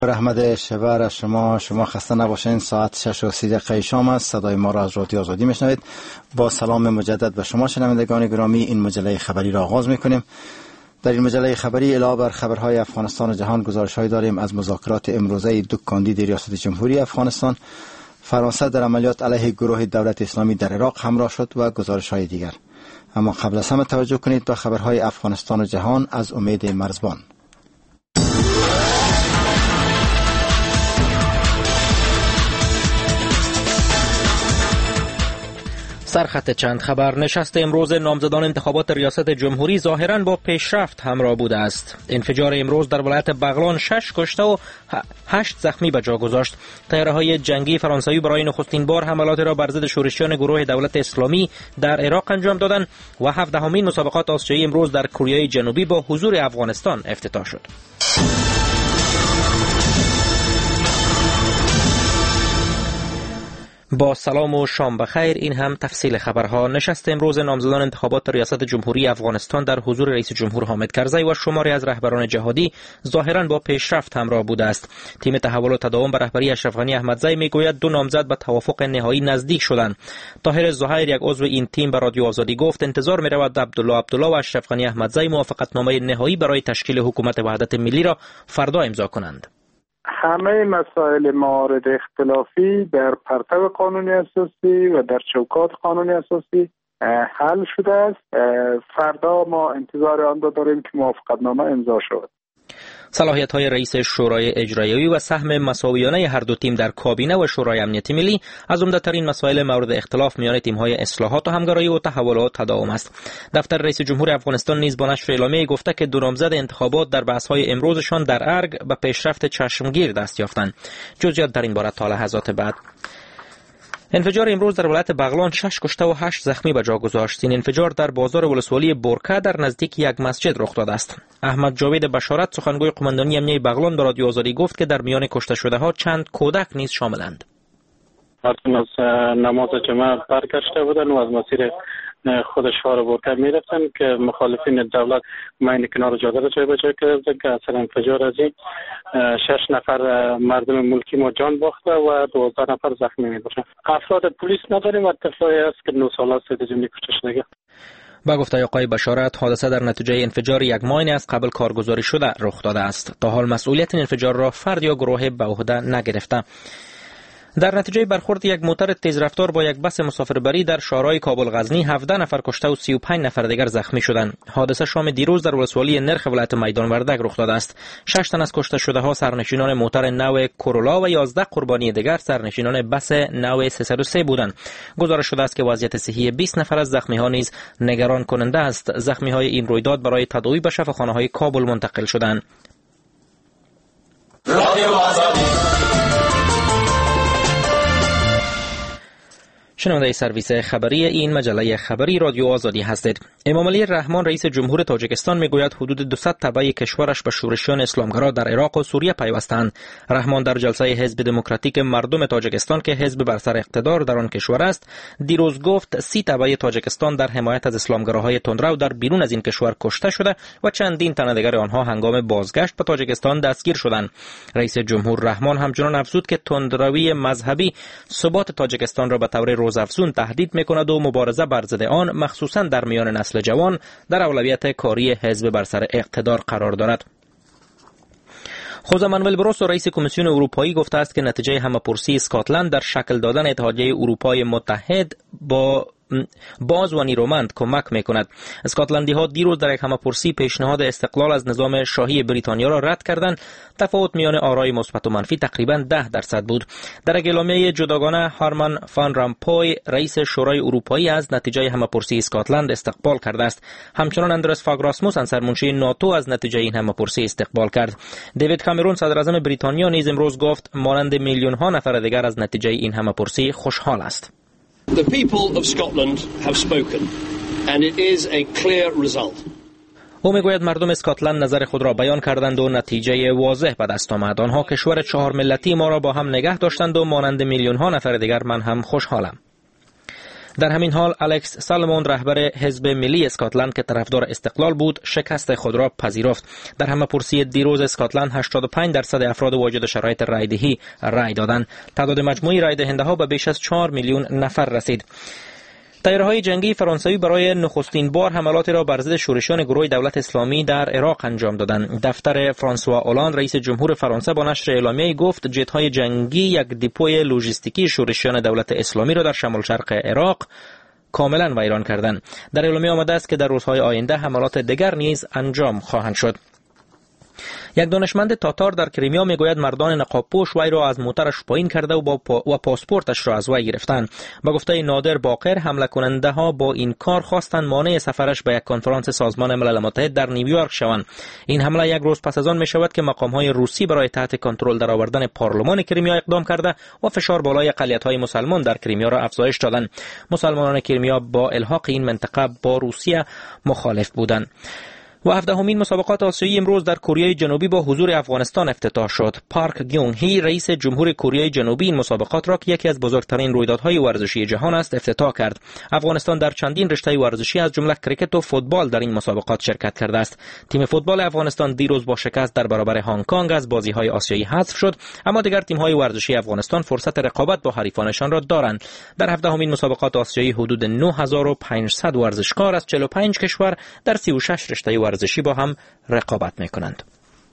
رحمت شبر شما خسته نباشین. ساعت 6:30 شام است. صدای ما را از رادیو آزادی میشنوید. با سلام مجدد به شما شنوندگان گرامی، این مجله خبری را آغاز میکنیم. در این مجله خبری علاوه بر خبرهای افغانستان و جهان گزارش‌هایی داریم از مذاکرات امروزه دو کاندید ریاست جمهوری افغانستان. فرانسه در عملیات علیه گروه دولت اسلامی در عراق همراه شد و گزارش‌های دیگر. اما قبل از همه توجه کنید به خبرهای افغانستان و جهان از امید مرزبان. سرخط چند خبر. نشست امروز نامزدان انتخابات ریاست جمهوری ظاهراً با پیشرفت همراه بوده است. انفجار امروز در ولایت بغلان 6 کشته و 8 زخمی به جا گذاشت. طیاره‌های جنگی فرانسوی برای نخستین بار حملات را بر ضد شورشیان گروه دولت اسلامی در عراق انجام دادند و 17مین مسابقات آسیایی امروز در کره جنوبی با حضور افغانستان افتتاح شد. با سلام و شام بخیر. این هم تفصیل خبرها. نشست امروز نامزدان انتخابات ریاست جمهوری افغانستان در حضور رئیس جمهور حامد کرزی و شماری از رهبران جهادی ظاهراً با پیشرفت همراه بوده است. تیم تحول و تداوم به رهبری اشرف غنی احمدزی میگوید دو نامزد به توافق نهایی نزدیک شدند. طاهر زهیر، یک عضو این تیم، به رادیو آزادی گفت انتظار می‌رود عبدالله و اشرف غنی احمدزی موافقتنامه نهایی برای تشکیل حکومت وحدت ملی را فردا امضا کنند. همه مسائل موارد اختلافی در پرتو قانونی اساسی و در چوکات قانونی اساسی حل شده است. فردا ما انتظار آن را داریم که موافقتنامه امضا شود. صلاحیت‌های رئیس شورای اجرایی و سهم مساویانه هر دو تیم در کابینه و شورای امنیتی ملی از عمده‌ترین مسائل مورد اختلاف میان تیم‌های اصلاحات و همکاری و تحول و تداوم است. دفتر رئیس جمهور افغانستان نیز با نشر اعلامیه‌ای گفته که دو نامزد انتخابات در بحث‌های امروزشان در ارگ به پیشرفت چشمگیر دست یافتند. جزئیات در این باره تا لحظات بعد. انفجار امروز در ولایت بغلان 6 کشته و 8 زخمی به جا گذاشت. این انفجار در بازار ولسوالی برکه در نزدیک یک مسجد رخ داده است. احمد جاوید بشارت، سخنگوی قماندانی امنیه بغلان، به رادیو آزادی گفت که در میان کشته شده ها چند کودک نیز شاملند. از نماز جمعه برگشته بودند و از مسیر خود شهر برکه میرفتن که مخالفین دولت ماین کنار جاده را جای به جای کرده که اثر انفجار از این 6 نفر مردم ملکی ما جان باخته و 12 نفر زخمی می باشند. افراد پلیس نداریم و طفلی است که 9 ساله است که جمعی کشته شده. با گفته آقای بشارت، حادثه در نتیجه انفجار یک ماین از قبل کارگزاری شده رخ داده است. تا حال مسئولیت این انفجار را فرد یا گروه به عهده نگرفته. در نتیجه برخورد یک موتر تیزرفتار با یک بس مسافربری در شهرهای کابل غزنی 17 نفر کشته و 35 نفر دیگر زخمی شدند. حادثه شام دیروز در ولسوالی نرخ ولایت میدان وردک رخ داده است. 6 تن از کشته شده ها سرنشینان موتر نو کورولا و 11 قربانی دیگر سرنشینان بس نو 303 بودند. گزارش شده است که وضعیت صحی 20 نفر از زخمی ها نیز نگران کننده است. زخمی های این رویداد برای تداوی به شفاخانه‌های کابل منتقل شدند. شنونده سرویس خبری این مجله خبری رادیو آزادی هستید. امام علی رحمان، رئیس جمهور تاجیکستان، میگوید حدود 200 تبع کشورش به شورشیان اسلامگرا در عراق و سوریه پیوستند. رحمان در جلسه حزب دموکراتیک مردم تاجیکستان که حزب بر سر اقتدار در آن کشور است، دیروز گفت 30 تبع تاجیکستان در حمایت از اسلامگراهای تندرو در بیرون از این کشور کشته شده و چندین تن دیگر آنها هنگام بازگشت به تاجیکستان دستگیر شدند. رئیس جمهور رحمان همچنین افزود که تندروی مذهبی ثبات تاجیکستان را به طور روزافزون تهدید می‌کند و مبارزه بر ضد آن مخصوصاً در میان نسل جوان در اولویت کاری حزب بر سر اقتدار قرار دارد. خوزه مانوئل بروسو، رئیس کمیسیون اروپایی، گفته است که نتیجه همه‌پرسی اسکاتلند در شکل دادن اتحادیه اروپای متحد با باز و نیرومند کمک میکند. اسکاتلندی ها دیروز در یک همه‌پرسی پیشنهاد استقلال از نظام شاهی بریتانیا را رد کردند. تفاوت میان آرای مثبت و منفی تقریبا 10% بود. در اعلامیه جداگانه هارمان فان رامپوی، رئیس شورای اروپایی، از نتیجه همه‌پرسی اسکاتلند استقبال کرده است. همچنان اندرس فاگ راسموسن، سرمنشی ناتو، از نتیجه این همه‌پرسی استقبال کرد. دیوید کامرون، صدر اعظم بریتانیا، نیز امروز گفت مانند میلیون ها نفر دیگر از نتیجه این همه‌پرسی خوشحال است. The people of Scotland have spoken and it is a clear result. او میگوید مردم اسکاتلند نظر خود را بیان کردند و نتیجه واضح به دست آمد. آنها کشور 4 ملتی ما را با هم نگه داشتند و مانند میلیون ها نفر دیگر من هم خوشحالم. در همین حال الکس سالمون رهبر حزب ملی اسکاتلند که طرفدار استقلال بود شکست خود را پذیرفت. در همه‌پرسی دیروز اسکاتلند 85% افراد واجد شرایط رایدهی رای دادند. تعداد مجموعی رای دهنده ها به بیش از 4 میلیون نفر رسید. تیارهای جنگی فرانسوی برای نخستین بار حملاتی را بر ضد شورشیان گروه دولت اسلامی در عراق انجام دادند. دفتر فرانسوا اولان رئیس جمهور فرانسه با نشر اعلامیه‌ای گفت جت‌های جنگی یک دپوی لوجستیکی شورشیان دولت اسلامی را در شمال شرق عراق کاملا ویران کردند. در اعلامیه آمده است که در روزهای آینده حملات دیگر نیز انجام خواهند شد. یک دانشمند تاتار در کریمیا میگوید مردان نقابپوش وی را از موترش پایین کرده و پاسپورتش را از وی گرفتند. با گفته نادر باقر حمله کننده ها با این کار خواستند مانع سفرش به یک کنفرانس سازمان ملل متحد در نیویورک شوند. این حمله یک روز پس از آن می شود که مقام های روسی برای تحت کنترل درآوردن پارلمان کریمیا اقدام کرده و فشار بالای اقلیت های مسلمان در کریمیا را افزایش دادند. مسلمانان کریمیا با الحاق این منطقه با روسیه مخالف بودند. و 17مین مسابقات آسیایی امروز در کره جنوبی با حضور افغانستان افتتاح شد. پارک گیونگ هی رئیس جمهور کره جنوبی این مسابقات را که یکی از بزرگترین رویدادهای ورزشی جهان است افتتاح کرد. افغانستان در چندین رشته ورزشی از جمله کریکت و فوتبال در این مسابقات شرکت کرده است. تیم فوتبال افغانستان دیروز با شکست در برابر هنگ کنگ از بازی‌های آسیایی حذف شد، اما دیگر تیم‌های ورزشی افغانستان فرصت رقابت با حریفانشان را دارند. در 17مین مسابقات آسیایی حدود 9500 ورزشکار از 45 کشور در 36 رشته ورزشی با هم رقابت می‌کنند.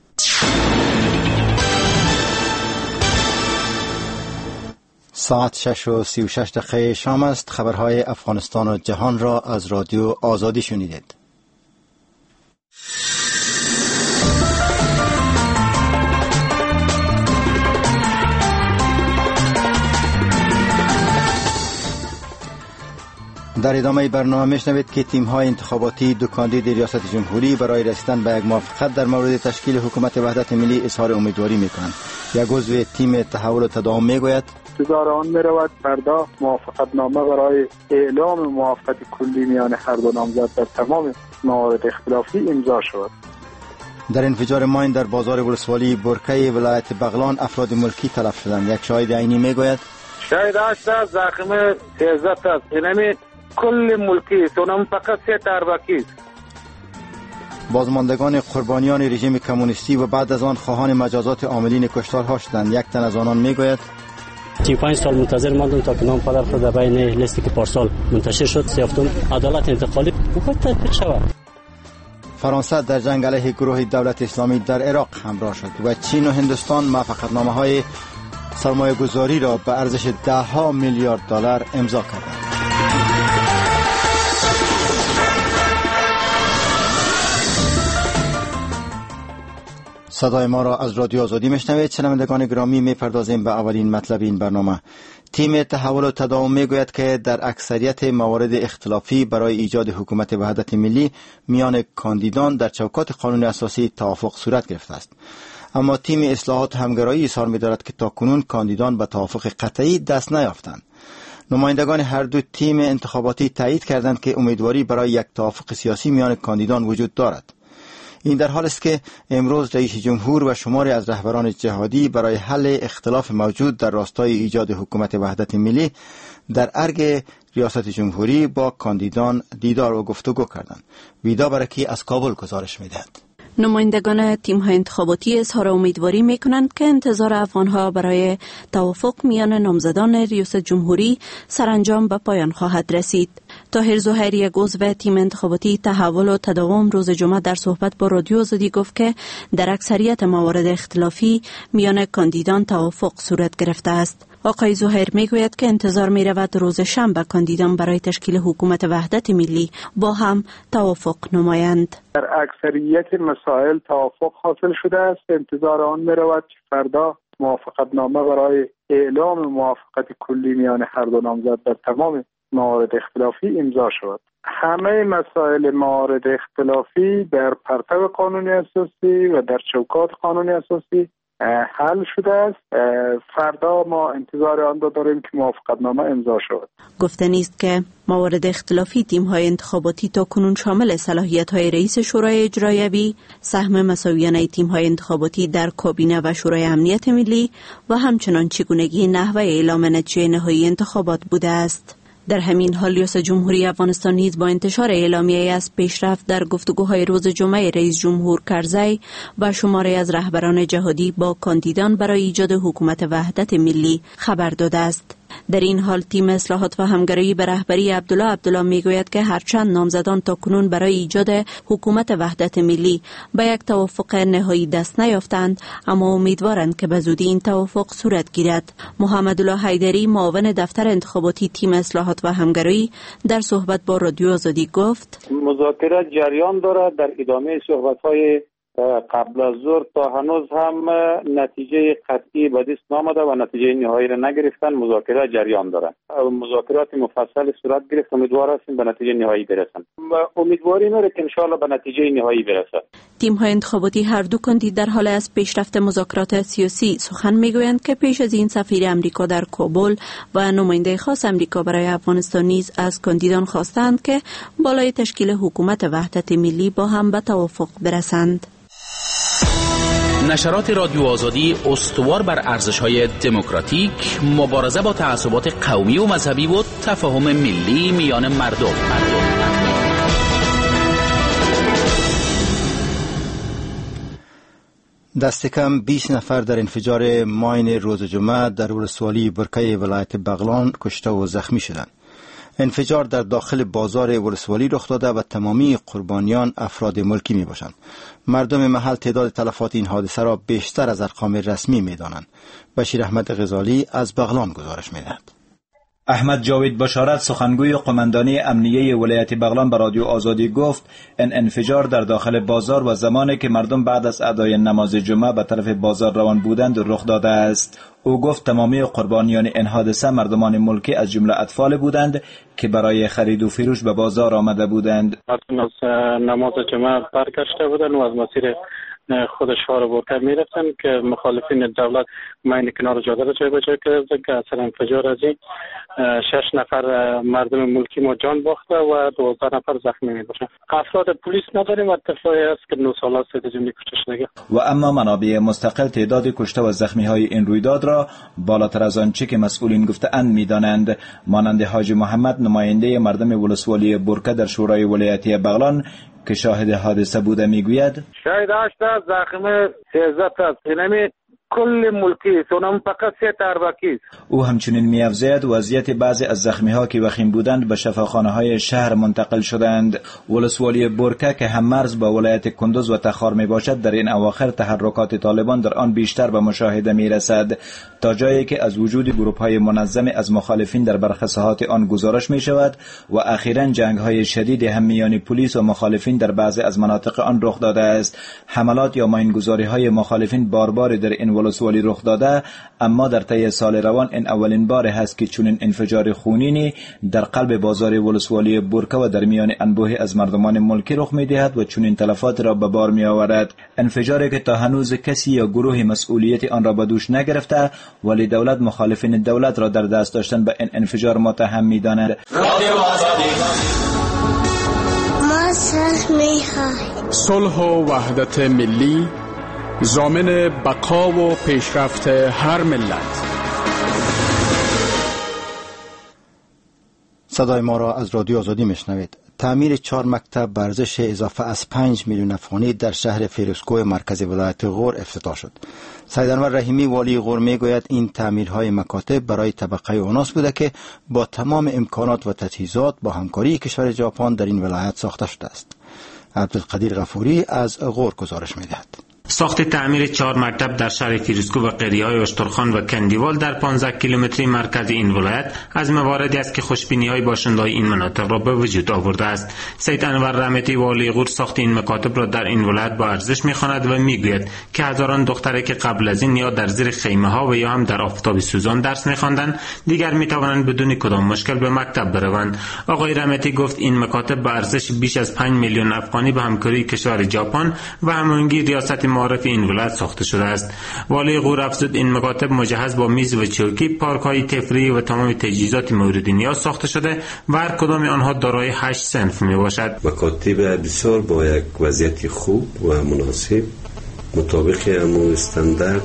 ساعت 6:36 شام است. خبرهای افغانستان و جهان را از رادیو آزادی شنیدید. در ادامه برنامه میشنوید که تیم‌های انتخاباتی دو کاندید ریاست جمهوری برای رسیدن به یک موافقت در مورد تشکیل حکومت وحدت ملی اظهار امیدواری میکنند. یک عضو تیم تحول و تداوم میگوید انتظار آن میرود فردا موافقت نامه برای اعلام موافقت کلی میان هر دو نامزد در تمام موارد اختلافی امضا شود. در انفجار ماین در بازار ولسوالی برکه ولایت بغلان افراد ملکی تلف شدند. یک شاهد عینی میگوید شاید است زخم 13 است، یعنی کل ملکی است، اونم فقط 3 باقی است. بازماندگان قربانیان رژیم کمونیستی و بعد از آن خواهان مجازات عاملین کشتارها شدند. یک تن از آنان میگوید 35 سال منتظر ماندم تا که نام پدر خود در بین لیستی که پارسال منتشر شد سیافتم عدالت انتقالی بخواهد تطبیق شود. فرانسه در جنگ علیه گروه دولت اسلامی در عراق همراه شد و چین و هندوستان موافقتنامه‌های سرمایه‌گذاری را به ارزش $10 میلیارد امضا کردند. صدای ما را از رادیو آزادی میشنوید. شنوندگان گرامی، میپردازیم به اولین مطلب این برنامه. تیم تحول و تداوم میگوید که در اکثریت موارد اختلافی برای ایجاد حکومت وحدت ملی میان کاندیدان در چوکات قانون اساسی توافق صورت گرفته است. اما تیم اصلاحات و همگرایی اظهار می‌دارد که تاکنون کاندیدان به توافق قطعی دست نیافتند. نمایندگان هر دو تیم انتخاباتی تایید کردند که امیدواری برای یک توافق سیاسی میان کاندیدان وجود دارد. این در حال است که امروز رئیس جمهور و شماری از رهبران جهادی برای حل اختلاف موجود در راستای ایجاد حکومت وحدت ملی در ارگ ریاست جمهوری با کاندیدان دیدار و گفتگو کردند. ویدا برکی از کابل گزارش می‌دهد. نمایندگان تیم‌های انتخاباتی اظهار امیدواری می‌کنند که انتظار افغان‌ها برای توافق میان نامزدان ریاست جمهوری سرانجام به پایان خواهد رسید. طاهر زهیری، یک عضو تیم انتخاباتی تحول و تداوم، روز جمعه در صحبت با رادیو آزادی گفت که در اکثریت موارد اختلافی میان کاندیدان توافق صورت گرفته است. آقای زهیر میگوید که انتظار می‌رود روز شنبه کاندیدان برای تشکیل حکومت وحدت ملی با هم توافق نمایند. در اکثریت مسائل توافق حاصل شده است. انتظار آن می‌رود که فردا موافقت نامه برای اعلام موافقت کلی میان هر دو نامزد در تمام موارد اختلافی امضا شود. همه مسائل موارد اختلافی در پرتو قانون اساسی و در چوکات قانون اساسی حل شده است. فردا ما انتظار آن را داریم که موافقتنامه امضا شود. گفته نیست که موارد اختلافی تیم‌های انتخاباتی تا کنون شامل صلاحیت‌های رئیس شورای اجرایی، سهم مساویانه تیم‌های انتخاباتی در کابینه و شورای امنیت ملی و همچنان چگونگی نحوه اعلام نتیجه نهایی انتخابات بوده است. در همین حال ریاست جمهوری افغانستان نیز با انتشار اعلامیه از پیشرفت در گفتگوهای روز جمعه رئیس جمهور کرزی و شماری از رهبران جهادی با کاندیدان برای ایجاد حکومت وحدت ملی خبر داده است. در این حال تیم اصلاحات و همگرایی به رهبری عبدالله میگوید که هرچند نامزدان تاکنون برای ایجاد حکومت وحدت ملی به یک توافق نهایی دست نیافتند، اما امیدوارند که به زودی این توافق صورت گیرد. محمدالله حیدری، معاون دفتر انتخاباتی تیم اصلاحات و همگرایی، در صحبت با رادیو آزادی گفت مذاکرات جریان دارد. در ادامه صحبت‌های قبل از ظهر تا هنوز هم نتیجه قطعی به دست نآمده و نتیجه نهایی را نگرفتن. مذاکرات جریان دارد. مذاکرات مفصل صورت گرفت. امیدوار هستیم به نتیجه نهایی برسن. امیدواری میره که ان شاء الله به نتیجه نهایی برسد. تیم‌های انتخاباتی هر دو کاندید در حال از پیشرفت مذاکرات سیاسی سخن میگویند که پیش از این سفیر امریکا در کابل و نماینده خاص امریکا برای افغانستان نیز از کاندیدان خواستند که بالای تشکیل حکومت وحدت ملی با هم به توافق برسند. نشرات رادیو آزادی استوار بر ارزش‌های دموکراتیک، مبارزه با تعصبات قومی و مذهبی و تفاهم ملی میان مردم. دست کم 20 نفر در انفجار ماین روز جمعه در ولسوالی برکه ولایت بغلان کشته و زخمی شدند. انفجار در داخل بازار ولسوالی رخ داده و تمامی قربانیان افراد ملکی می باشند. مردم محل تعداد تلفات این حادثه را بیشتر از ارقام رسمی می دانند. بشیر احمد غزالی از بغلان گزارش می دهد. احمد جاوید بشارت، سخنگوی قماندانی امنیه ولایت بغلان، به رادیو آزادی گفت این انفجار در داخل بازار و زمانی که مردم بعد از ادای نماز جمعه به طرف بازار روان بودند رخ داده است. او گفت تمامی قربانیان این حادثه مردمان ملکی از جمله اطفال بودند که برای خرید و فروش به بازار آمده بودند. از نماز جمعه برگشته بودند و از مسیر خود شهر برکه می رفتن که مخالفین دولت ماین کنار جاده را جای به جای کرده که اثر انفجار از این 6 نفر مردم ملکی ما جان باخته و 12 نفر زخمی می باشند. افراد پلیس نداریم و اتفاقی است که 9 ساله است که جمعی کشته شده. و اما منابع مستقل تعداد کشته و زخمی های این رویداد را بالاتر از آنچه که مسئولین گفته‌اند می‌دانند. مانند حاجی محمد، نماینده مردم ولسوالی برکه در شورای ولایتی بغلان که شاهد حادثه بوده، میگوید شاید 8 تا زخم 13 تا اینمی کل ملکی سونم فقط 3 تا اربکی. او همچنین می‌افزاید وضعیت بعضی از زخمی‌ها که وخیم بودند به شفاخانه‌های شهر منتقل شدند. ولسوالی برکه که هم مرز با ولایت کندوز و تخار میباشد، در این اواخر تحرکات طالبان در آن بیشتر به مشاهده میرسد، تا جایی که از وجود گروه‌های منظم از مخالفین در برخی ساحات آن گزارش می‌شود و اخیراً جنگ‌های شدید هم میان پلیس و مخالفین در بعضی از مناطق آن رخ داده است. حملات یا ماینگذاری‌های مخالفین بار در این ولسوالی رخ داده، اما در طی سال روان این اولین بار است که چنین انفجار خونینی در قلب بازار ولسوالی برکه و در میان انبوهی از مردمان ملکی رخ می‌دهد و چنین تلفات را به بار می‌آورد. انفجاری که تا هنوز کسی یا گروهی مسئولیت آن را به دوش نگرفته، ولی دولت مخالفین دولت را در دست داشتن به این انفجار متهم می‌داند. صلح و وحدت ملی ضامن بقا و پیشرفت هر ملت. صدای ما را از رادیو آزادی میشنوید. تعمیر 4 مکتب به ارزش اضافه از 5 میلیون افغانی در شهر فیروزکوه مرکز ولایت غور افتتاح شد. سید انور رحیمی والی غور میگوید این تعمیرهای مکاتب برای طبقه اوناس بوده که با تمام امکانات و تجهیزات با همکاری کشور ژاپن در این ولایت ساخته شده است. عبدالقدیر غفوری از غور گزارش میدهد. ساخت تعمیر 4 مکتب در شهر فیروزکوه و قریه‌های اشترخان و کندیوال در 15 کیلومتری مرکز این ولایت از مواردی است که خوشبینی‌های باشنده‌های این مناطق را به وجود آورده است. سید انور رحمتی والی غور ساخت این مکاتب را در این ولایت با ارزش می‌خواند و می‌گوید که هزاران دختری که قبل از این یا در زیر خیمه‌ها و یا هم در آفتاب سوزان درس می‌خواندند، دیگر می‌توانند بدون کدام مشکل به مکتب بروند. آقای رحمتی گفت این مکاتب با ارزش بیش از 5 میلیون افغانی به همکاری کشور ژاپن و هماهنگی ریاست معارف این ولایت ساخته شده است. والی غور افزود این مکاتب مجهز با میز و چوکی، پارک‌های تفریحی و تمام تجهیزات مورد نیاز ساخته شده و هر کدام آنها دارای 8 صنف میباشد. مکاتب بسیار با یک وضعیت خوب و مناسب مطابق همون استاندارد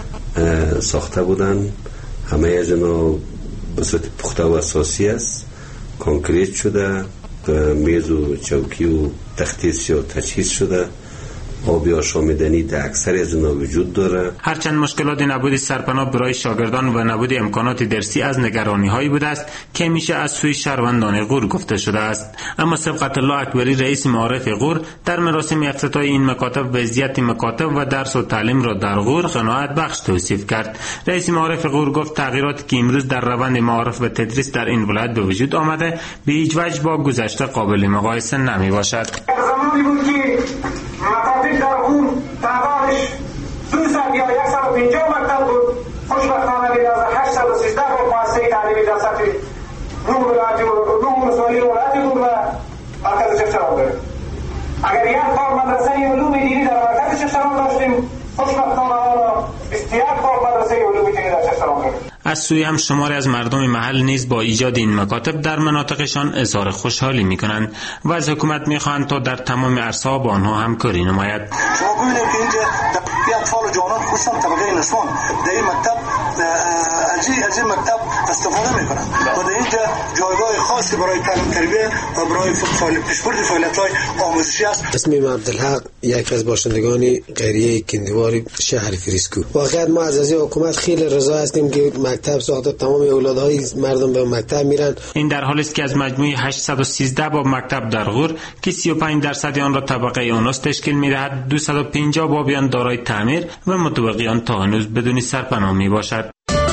ساخته بودند. همه از اینا به صورت پخته و اساسی است کانکریت شده، میز و چوکی و تختیس و تجهیز شده. آبی آشامیدنی در اکثر از اونها وجود داره. هرچند مشکلات نبود سرپناه برای شاگردان و نبود امکانات درسی از نگرانی هایی بوده است که میشه از سوی شهروندان غور گفته شده است، اما سبقت الله اکبری رئیس معارف غور در مراسم افتتاح این مکاتب وضعیت مکاتب و درس و تعلیم را در غور قناعت بخش توصیف کرد. رئیس معارف غور گفت تغییراتی که امروز در روند معارف و تدریس در این ولایت به وجود آمده به هیچ وجه با گذشته قابل مقایسه نمی باشد. زمانی بود که مکاتب در غور تعدادش 200 یا 150 مکتب بود. خوشبختانه به از 813 با مؤسسه تعلیمی در سطح 9 ولایت غور و مرکز شفشران داریم. اگر یک بار مدرسه علوم دینی در مرکز شفشران داشتیم، خوشبختانه حالا 21 بار مدرسه علوم دینی در شفشران داریم. از سوی هم شماری از مردم محل نیز با ایجاد این مکاتب در مناطقشان اظهار خوشحالی می‌کنند و از حکومت می‌خواهند تا در تمام عرصه‌ها با آنها همکاری نماید. شما ببینید که اینجا اطفال و جوانان خصوصا طبقه نسوان در این مکتب از این مکتب استفاده می‌کنند و در اینجا جایگاه خاصی برای تعلیم تربیت و برای پیشبرد فعالیت‌های آموزشی است. اسمم عبدالحق، یک از باشندگان قریه کندیوار شهر فریسکو. واقعا ما از حکومت خیلی رضا هستیم که مکتب ساخته، تمام اولادهای مردم به مکتب میرن. این در حالی است که از مجموع 813 باب مکتب در غور که 35% آن را طبقه اونوس تشکیل می‌دهد، 250 بابیان دارای تعمیر و متبقیان تا هنوز بدون سرپناه میباشد.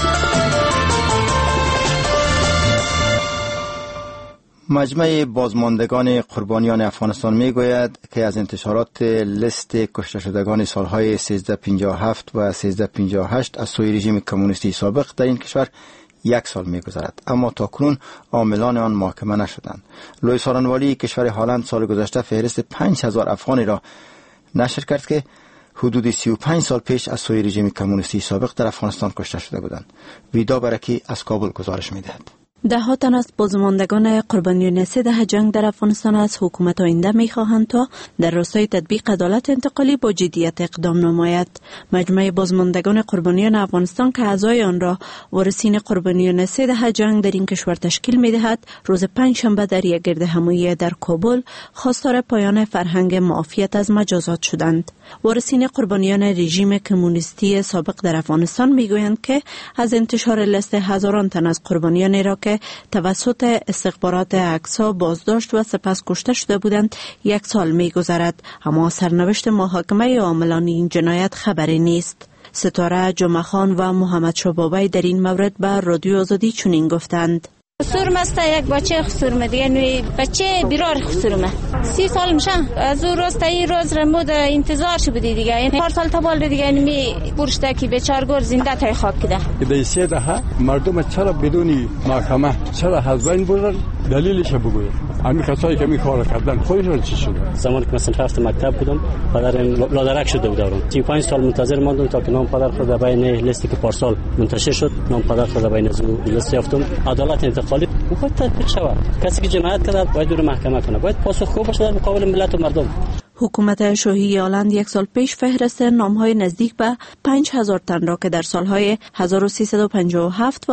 مجمع بازماندگان قربانیان افغانستان میگوید که از انتشارات لیست کشته شدگان سالهای 1357 و 1358 از سوی رژیم کمونیستی سابق در این کشور 1 سال میگذرد، اما تاکنون عاملان آن محاکمه نشدند. لوی سارنوالی کشور هلند سال گذشته فهرست 5000 افغانی را نشر کرد که حدود 35 سال پیش از سوی رژیم کمونیستی سابق در افغانستان کشته شده بودند. ویدا برکی از کابل گزارش می‌دهد. ده‌ها تن از بازماندگان قربانیان 3 دهه جنگ در افغانستان از حکومت آینده می‌خواهند تا در راستای تطبیق عدالت انتقالی با جدیت اقدام نماید. مجمع بازماندگان قربانیان افغانستان که اعضای آن را وارثین قربانیان 3 دهه جنگ در این کشور تشکیل می‌دهد، روز پنجشنبه در یک گردهمایی در کابل خواستار پایان فرهنگ معافیت از مجازات شدند. وارثین قربانیان رژیم کمونیستی سابق در افغانستان می‌گویند که از انتشار لیست هزاران تن از قربانیان را که توسط استخبارات اقصا بازداشت و سپس کشته شده بودند 1 سال می‌گذرد، اما سرنوشت محاکمه عاملان این جنایت خبری نیست. ستاره جمعه خان و محمد شبابی در این مورد به رادیو آزادی چنین گفتند: خسورم است، یک بچه خسورم دیگه، نوی بچه بیرار خسورمه 30 سال میشه. از اون روز تا این روز رمود انتظار شو بودی دیگه، این 4 سال تا بال دیگه نمی برشته که بیچارگور زنده تای خاک کده. در 3 دهه مردم چرا بدون محکمه چرا حزبین بودن؟ دلیلش بگوید. همین کسایی که می کار کردن خودشون چی شده؟ زمانی که مثلا رفت مکتب بودم پدرم لادرک شده بود. 35 سال منتظر ماندم تا که نام پدر خود در بین لیستی که پارسال منتشر شد، نام پدر خود در بین لیست یافتم. عدالت انتقالی باید تطبیق شود. کسی که جنایت کرده باید بره محکمه کنه، باید پاسخگو باشه در مقابل ملت و مردم. حکومت شاهی هلند 1 سال پیش فهرست نام‌های نزدیک به 5000 تن را که در سالهای 1357 و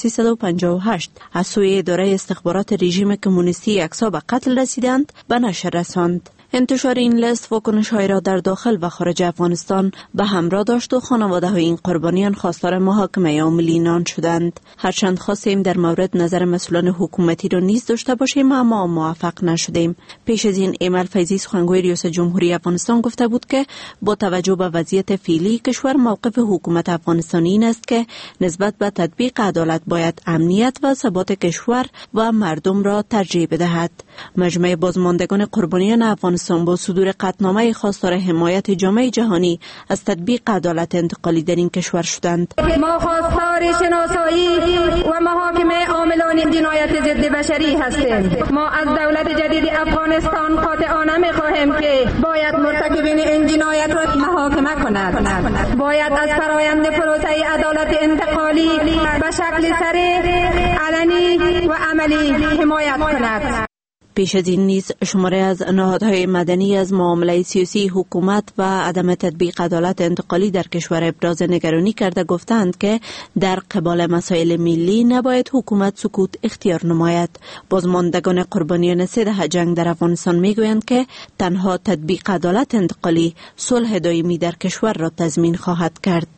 1358 از سوی اداره استخبارات رژیم کمونیستی اقصا به قتل رسیدند به نشر رساند. انتشار این لیست واکنش‌های را در داخل و خارج افغانستان به همراه داشت و خانواده‌های این قربانیان خواستار محاکمه عاملینان شدند. هرچند خواستیم در مورد نظر مسئولان حکومتی را نیز داشته باشیم، اما موفق نشدیم. پیش از این ایمل فیضی سخنگوی ریاست جمهوری افغانستان گفته بود که با توجه به وضعیت فعلی کشور موقف حکومت افغانستانی این است که نسبت به تطبیق عدالت باید امنیت و ثبات کشور و مردم را ترجیح بدهد. مجمع بازماندگان قربانیان افغانستان با صدور قطعنامه خواستار حمایت جامعه جهانی از تطبیق عدالت انتقالی در این کشور شدند. ما خواستار شناسایی و محاکمه عاملان جنایت ضد بشری هستیم. ما از دولت جدید افغانستان قاطعانه می‌خواهیم که باید مرتکبین این جنایت را محاکمه کند. باید از فرایند پروسه عدالت انتقالی به شکل سریع، علنی و عملی حمایت کند. پیش از این نیز شماره از نهادهای مدنی از معامله سیاسی حکومت و عدم تطبیق عدالت انتقالی در کشور ابراز نگرانی کرده گفتند که در قبال مسائل ملی نباید حکومت سکوت اختیار نماید. بازماندگان قربانیان 3 دهه جنگ در افغانستان میگویند که تنها تطبیق عدالت انتقالی صلح دائمی در کشور را تضمین خواهد کرد.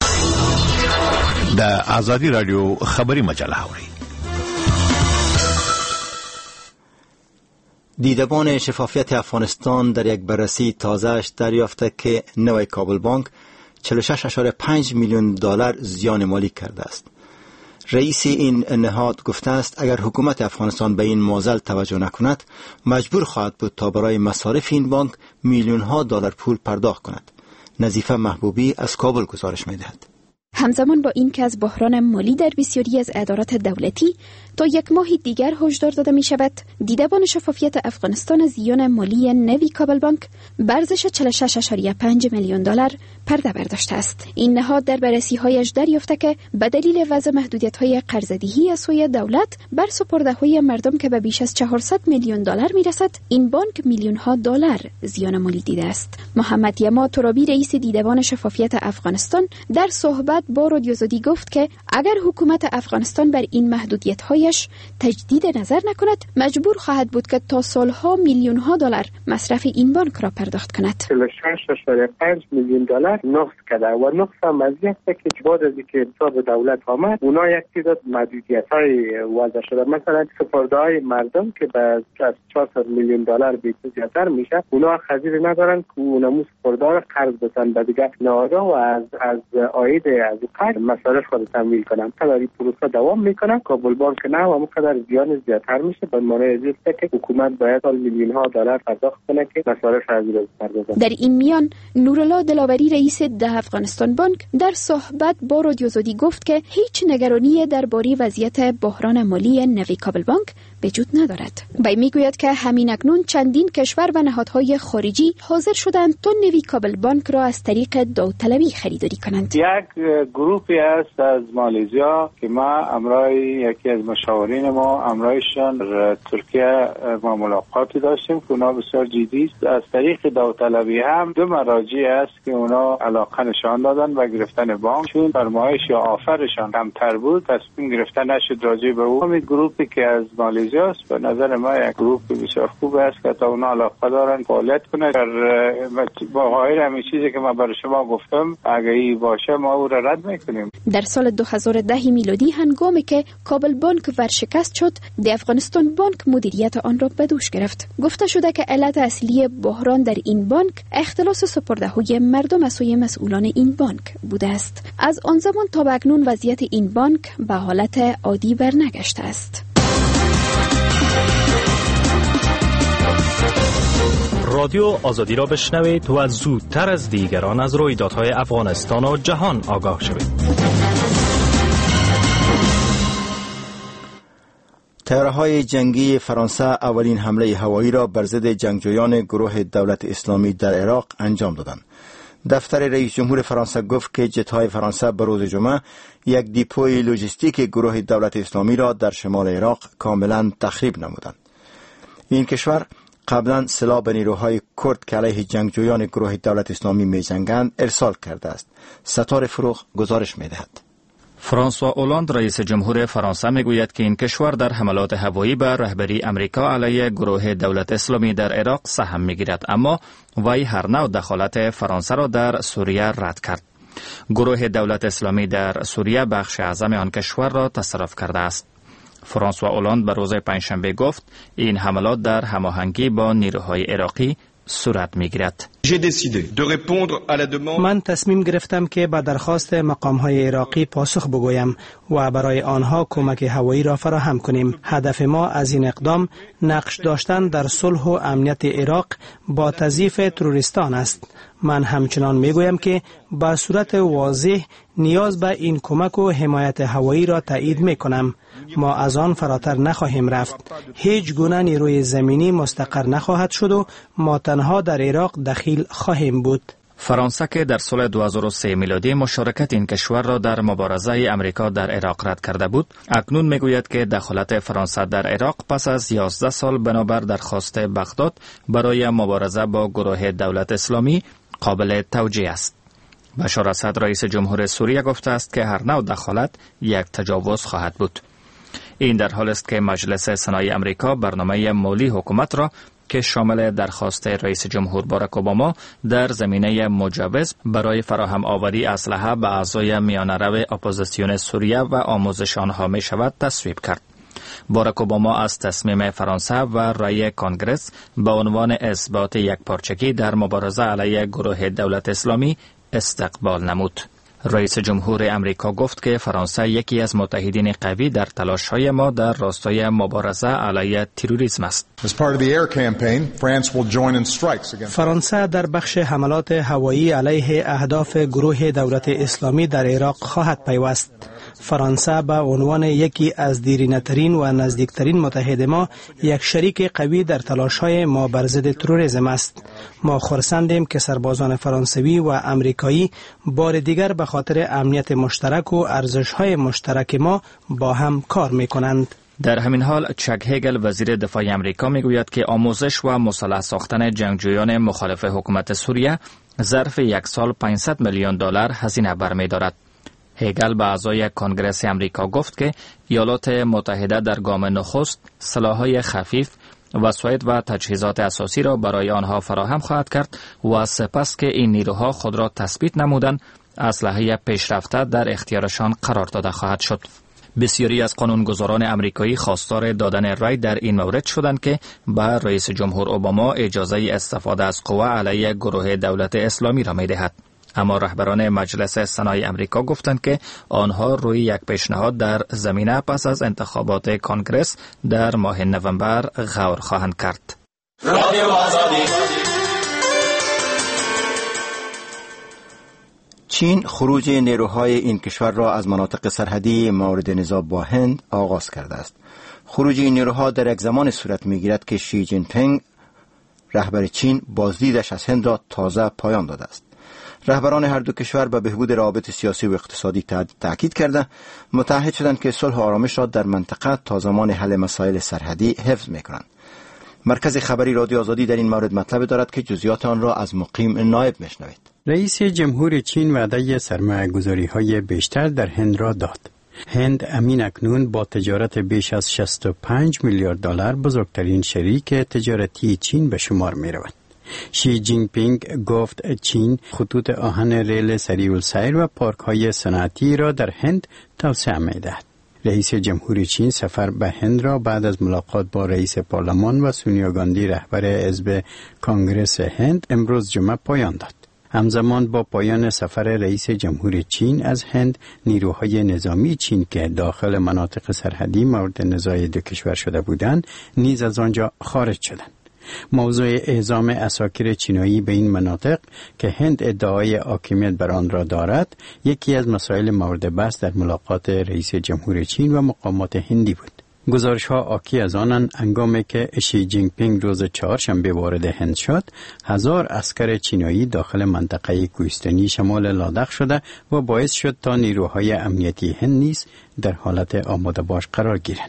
در آزادی رادیو خبری مجله هوری دیدبان شفافیت افغانستان در یک بررسی تازهش دریافته که نوی کابل بانک 46.5 میلیون دلار زیان مالی کرده است. رئیس این نهاد گفته است اگر حکومت افغانستان به این معضل توجه نکند مجبور خواهد بود تا برای مصارف این بانک میلیون ها دلار پول پرداخت کند. نظیفه محبوبی از کابل گزارش می‌دهد. همزمان با این که از بحران مالی در بسیاری از ادارات دولتی تا 1 ماه دیگر هشدار داده می شود، دیدبان شفافیت افغانستان از زیان مالی نوی کابل بانک به ارزش 46.5 میلیون دلار پرده برداشته است. این نهاد در بررسی‌هایش دریافته که به دلیل وضع محدودیت‌های قرضه‌دهی از سوی دولت بر سپرده‌های مردم که به بیش از 400 میلیون دلار می‌رسد، این بانک میلیون‌ها دلار زیان مالی دیده است. محمد یما ترابی رئیس دیدبان شفافیت افغانستان در صحبت با رادیو آزادی گفت که اگر حکومت افغانستان بر این محدودیت‌هایش تجدید نظر نکند مجبور خواهد بود که تا سالها میلیون‌ها دلار مصرف این بانک را پرداخت کند. 46.5 میلیون دلار نقص کرده و نقص هم از یک که بعد از اینکه حساب دولت آمد اونا یک تعداد محدودیت‌های وضع شده. مثلا سپرده‌های مردم که به 400 میلیون دلار بیشتر میشه اونا خزینه ندارن که اونمو سپرده را قرض بدن به دیگه نهادها و از عاید از قرض مصارف خود تمویل کنن. تا این پروسه دوام میکنه کابل بانک نه و مقدار زیان زیادتر میشه به معنی ازی که حکومت باید میلیون‌ها دلار پرداخت کنه که مصارف از این بپردازه. در این میان نورالله دلاوری رئیس ده افغانستان بانک در صحبت با رادیو آزادی گفت که هیچ نگرانی درباره وضعیت بحران مالی نوی کابل بانک وجود ندارد. وی میگوید که همین اکنون چندین کشور و نهادهای خارجی حاضر شدند تا نوی کابل بانک را از طریق داوطلبی خریداری کنند. یک گروهی است از مالزیا که ما امرای یکی از مشاورین ما امرایشان در ترکیه ما ملاقاتی داشتیم که اونا بسیار جدی است. از طریق داوطلبی هم 2 مراجع است که اونا علاقه نشان دادن و گرفتن بانک چون فرمایش یا آفرشان کمتر بود تصمیم گرفتن نشد راجع به اون. همین گروهی که از مالزیا است به نظر ما یک گروه بسیار خوب است که تا اونا علاقه دارن فعالیت کنه. در با غیر همین چیزی که من برای شما گفتم اگه ای باشه ما او را رد میکنیم. در سال 2010 میلادی هنگامی که کابل بانک ورشکست شد، د افغانستان بانک مدیریت آن را به دوش گرفت. گفته شده که علت اصلی بحران در این بانک اختلاس سپرده‌های مردم از سوی مسئولان این بانک بوده است. از آن زمان تا به اکنون وضعیت این بانک به حالت عادی برنگشته است. رادیو آزادی را بشنوید و زودتر از دیگران از رویدادهای افغانستان و جهان آگاه شوید. طیاره‌های جنگی فرانسه اولین حمله هوایی را بر ضد جنگجویان گروه دولت اسلامی در عراق انجام دادند. دفتر رئیس جمهور فرانسه گفت که جت‌های فرانسه به روز جمعه یک دیپوی لوجستیک گروه دولت اسلامی را در شمال عراق کاملا تخریب نمودند. این کشور قبلا سلاح به نیروهای کرد که علیه جنگجویان گروه دولت اسلامی می‌جنگند ارسال کرده است. ستاره فروغ گزارش می‌دهد. فرانسوا اولاند رئیس جمهور فرانسه میگوید که این کشور در حملات هوایی به رهبری امریکا علیه گروه دولت اسلامی در عراق سهم میگیرد، اما وی هر نوع دخالت فرانسه را در سوریه رد کرد. گروه دولت اسلامی در سوریه بخش اعظم آن کشور را تصرف کرده است. فرانسوا اولاند به روز پنجشنبه گفت این حملات در هماهنگی با نیروهای عراقی صورت میگیرد. من تصمیم گرفتم که به درخواست مقام‌های عراقی پاسخ بگویم و برای آنها کمک هوایی را فراهم کنیم. هدف ما از این اقدام نقش داشتن در صلح و امنیت عراق با تضعیف تروریستان است. من همچنان میگویم که به صورت واضح نیاز به این کمک و حمایت هوایی را تایید میکنم. ما از آن فراتر نخواهیم رفت. هیچ گونه نیروی زمینی مستقر نخواهد شد و ما تنها در عراق دخیل خواهیم بود. فرانسه که در سال 2003 میلادی مشارکت این کشور را در مبارزه امریکا در عراق رد کرده بود، اکنون میگوید که دخالت فرانسه در عراق پس از 11 سال بنابر درخواست بغداد برای مبارزه با گروه دولت اسلامی قابل توجیه است. بشار اسد رئیس جمهور سوریه گفته است که هر نوع دخالت یک تجاوز خواهد بود. این در حال است که مجلس سنای امریکا برنامه مالی حکومت را که شامل درخواست رئیس جمهور باراک اوباما در زمینه مجوز برای فراهم آوری اسلحه به اعضای میانه‌رو اپوزیسیون سوریه و آموزش آنها می شود تصویب کرد. باراک اوباما از تصمیم فرانسه و رأی کنگرس به عنوان اثبات یکپارچگی در مبارزه علیه گروه دولت اسلامی استقبال نمود. رئیس جمهور امریکا گفت که فرانسه یکی از متحدین قوی در تلاش‌های ما در راستای مبارزه علیه تروریسم است. فرانسه در بخش حملات هوایی علیه اهداف گروه دولت اسلامی در عراق خواهد پیوست. فرانسه به عنوان یکی از دیرینه‌ترین و نزدیکترین متحد ما یک شریک قوی در تلاش‌های ما بر ضد تروریسم است. ما خرسندیم که سربازان فرانسوی و امریکایی بار دیگر به خاطر امنیت مشترک و ارزش‌های مشترک ما با هم کار می‌کنند. در همین حال چک هگل وزیر دفاع امریکا میگوید که آموزش و مسلح ساختن جنگجویان مخالف حکومت سوریه ظرف یک سال 500 میلیون دلار هزینه برمی‌دارد. هگل به اعضای کنگرس امریکا گفت که ایالات متحده در گام نخست سلاح‌های خفیف، وسایل و تجهیزات اساسی را برای آنها فراهم خواهد کرد و سپس که این نیروها خود را تثبیت نمودند، اسلحه پیشرفته در اختیارشان قرار داده خواهد شد. بسیاری از قانونگذاران امریکایی خواستار دادن رای در این مورد شدند که به رئیس جمهور اوباما اجازه استفاده از قوه علیه گروه دولت اسلامی را می‌دهد. اما رهبران مجلس سنای امریکا گفتند که آنها روی یک پیشنهاد در زمینه پس از انتخابات کنگرس در ماه نوامبر غور خواهند کرد. چین خروج نیروهای این کشور را از مناطق سرحدی مورد نزاع با هند آغاز کرده است. خروج این نیروها در یک زمان صورت می‌گیرد که شی جین پینگ رهبر چین بازدیدش از هند را تازه پایان داده است. رهبران هر دو کشور به بهبود روابط سیاسی و اقتصادی تاکید کرده متعهد شدند که صلح و آرامش را در منطقه تا زمان حل مسائل سرحدی حفظ می‌کنند. مرکز خبری رادیو آزادی در این مورد مطلب دارد که جزئیات آن را از مقیم نایب میشنوید. رئیس جمهور چین وعده سرمایه‌گذاری‌های بیشتر در هند را داد. هند امین اکنون با تجارت بیش از 65 میلیارد دلار بزرگترین شریک تجارتی چین به شمار می‌رود. شی جین پینگ گفت چین خطوط آهن ریل سریع السیر و پارک‌های صنعتی را در هند توسعه می‌دهد. رئیس جمهور چین سفر به هند را بعد از ملاقات با رئیس پارلمان و سونیا گاندی رهبر حزب کانگرس هند امروز جمعه پایان داد. همزمان با پایان سفر رئیس جمهور چین از هند، نیروهای نظامی چین که داخل مناطق سرحدی مورد نزاع دو کشور شده بودند نیز از آنجا خارج شدند. موضوع اعزام عساکر چینایی به این مناطق که هند ادعای حاکمیت بر آن را دارد، یکی از مسائل مورد بحث در ملاقات رئیس جمهور چین و مقامات هندی بود. گزارش‌ها حاکی از آنند هنگامی که شی جین پینگ روز چهارشنبه وارد هند شد، 1000 عسکر چینایی داخل منطقه کوهستانی شمال لاداخ شده و باعث شد تا نیروهای امنیتی هند نیز در حالت آماده باش قرار گیرند.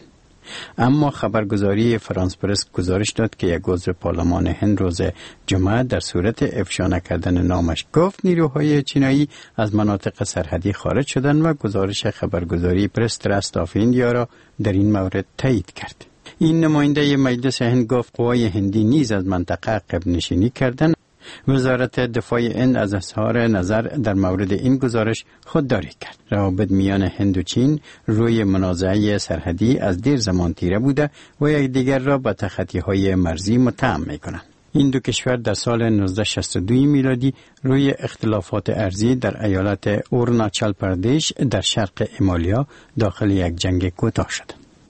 اما خبرگزاری فرانس پرس گزارش داد که یک عضو پارلمان هند روز جمعه در صورت افشا نکردن نامش گفت نیروهای چینایی از مناطق سرحدی خارج شدند و گزارش خبرگزاری پرس ترست آف ایندیا را در این مورد تایید کرد. این نماینده مجلس هند گفت قوای هندی نیز از منطقه عقب نشینی کردند. وزارت دفاع هند از اظهار نظر در مورد این گزارش خودداری کرد. روابط میان هند و چین روی منازعه سرحدی از دیر زمان تیره بوده و یکدیگر را به تخطی‌های مرزی متهم می‌کنند. این دو کشور در سال 1962 میلادی روی اختلافات ارضی در ایالت اوروناچل پردیش در شرق هیمالیا داخل یک جنگ کوتاه شدند.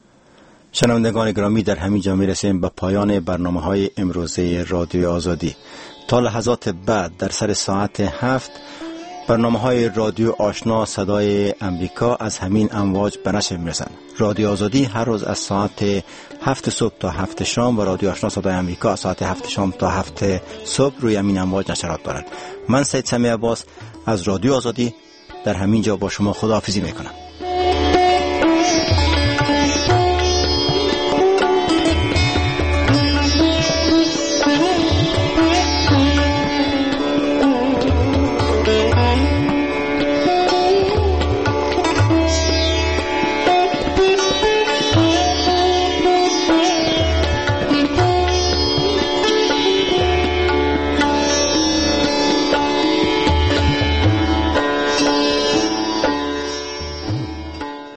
شنوندگان گرامی، در همین جا می‌رسیم به پایان برنامه‌های امروزه رادیو آزادی. تا لحظات بعد در سر ساعت 7 برنامه‌های رادیو آشنا صدای امریکا از همین امواج به نشر می‌رسند. رادیو آزادی هر روز از ساعت 7 صبح تا 7 شام و رادیو آشنا صدای امریکا از ساعت 7 شام تا 7 صبح روی همین امواج نشرات دارند. من سید سمیع عباس از رادیو آزادی در همین جا با شما خداحافظی میکنم.